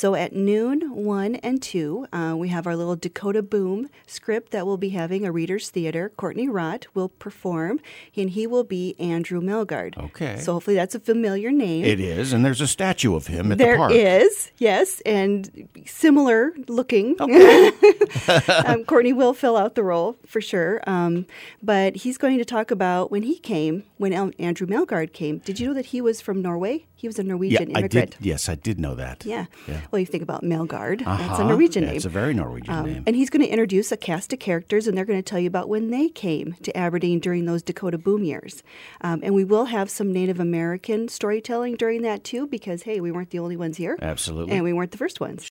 So at noon, 1 and 2, we have our little Dakota Boom script that we'll be having a Reader's Theater. Courtney Rott will perform, and he will be Andrew Melgard. Okay. So hopefully that's a familiar name. It is, and there's a statue of him at the park. There is, yes, and similar looking. Okay. Courtney will fill out the role for sure. But he's going to talk about when Andrew Melgard came. Did you know that he was from Norway? He was a Norwegian immigrant. I did know that. Yeah. Well, you think about Melgard. That's a Norwegian name. It's a very Norwegian name. And he's going to introduce a cast of characters, and they're going to tell you about when they came to Aberdeen during those Dakota Boom years. And we will have some Native American storytelling during that, too, because, hey, we weren't the only ones here. Absolutely. And we weren't the first ones.